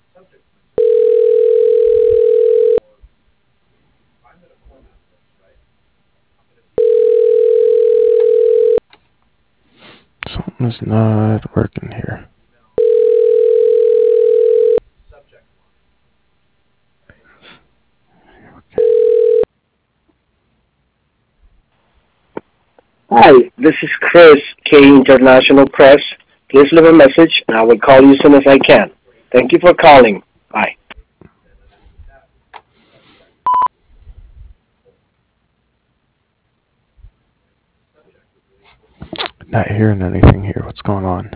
Something's not working here. Hi, this is Chris, K International Press. Please leave a message and I will call you as soon as I can. Thank you for calling. Bye. Not hearing anything here. What's going on?